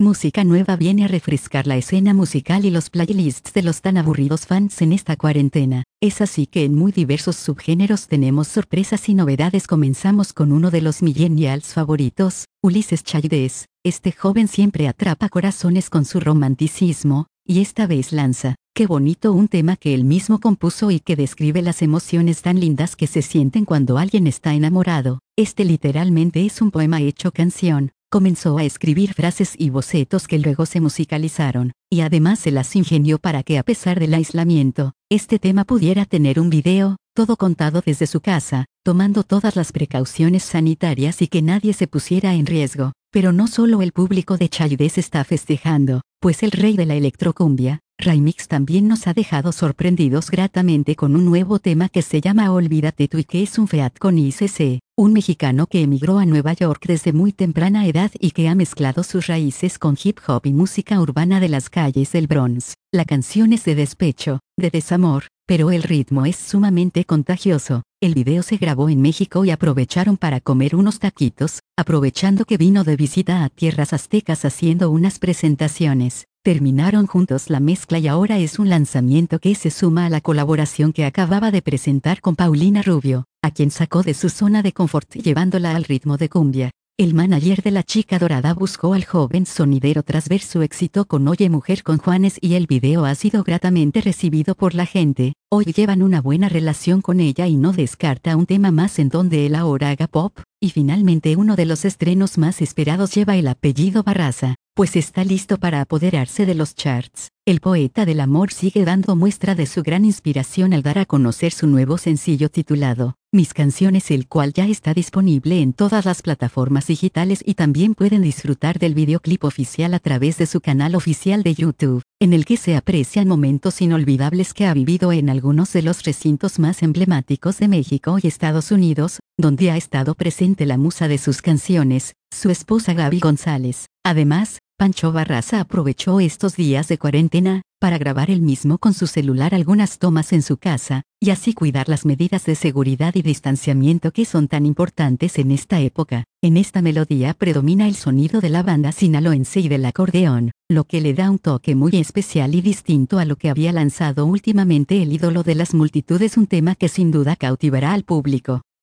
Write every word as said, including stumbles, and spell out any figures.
Música nueva viene a refrescar la escena musical y los playlists de los tan aburridos fans en esta cuarentena. Es así que en muy diversos subgéneros tenemos sorpresas y novedades. Comenzamos con uno de los millennials favoritos, Ulises Chávez. Este joven siempre atrapa corazones con su romanticismo, y esta vez lanza, Qué bonito, un tema que él mismo compuso y que describe las emociones tan lindas que se sienten cuando alguien está enamorado. Este literalmente es un poema hecho canción. Comenzó a escribir frases y bocetos que luego se musicalizaron, y además se las ingenió para que a pesar del aislamiento, este tema pudiera tener un video, todo contado desde su casa, tomando todas las precauciones sanitarias y que nadie se pusiera en riesgo. Pero no solo el público de Chávez está festejando, pues el rey de la electrocumbia, Raimix, también nos ha dejado sorprendidos gratamente con un nuevo tema que se llama Olvídate tú y que es un feat con I C C, un mexicano que emigró a Nueva York desde muy temprana edad y que ha mezclado sus raíces con hip hop y música urbana de las calles del Bronx. La canción es de despecho, de desamor, pero el ritmo es sumamente contagioso. El video se grabó en México y aprovecharon para comer unos taquitos, aprovechando que vino de visita a tierras aztecas haciendo unas presentaciones. Terminaron juntos la mezcla y ahora es un lanzamiento que se suma a la colaboración que acababa de presentar con Paulina Rubio, a quien sacó de su zona de confort llevándola al ritmo de cumbia. El manager de la chica dorada buscó al joven sonidero tras ver su éxito con Oye Mujer con Juanes y el video ha sido gratamente recibido por la gente. Hoy llevan una buena relación con ella y no descarta un tema más en donde él ahora haga pop. Y finalmente uno de los estrenos más esperados lleva el apellido Barraza, pues está listo para apoderarse de los charts. El poeta del amor sigue dando muestra de su gran inspiración al dar a conocer su nuevo sencillo titulado Mis Canciones, el cual ya está disponible en todas las plataformas digitales y también pueden disfrutar del videoclip oficial a través de su canal oficial de YouTube, en el que se aprecian momentos inolvidables que ha vivido en algunos de los recintos más emblemáticos de México y Estados Unidos, donde ha estado presente la musa de sus canciones, su esposa Gaby González. Además, Pancho Barraza aprovechó estos días de cuarentena para grabar él mismo con su celular algunas tomas en su casa, y así cuidar las medidas de seguridad y distanciamiento que son tan importantes en esta época. En esta melodía predomina el sonido de la banda sinaloense y del acordeón, lo que le da un toque muy especial y distinto a lo que había lanzado últimamente el ídolo de las multitudes, un tema que sin duda cautivará al público.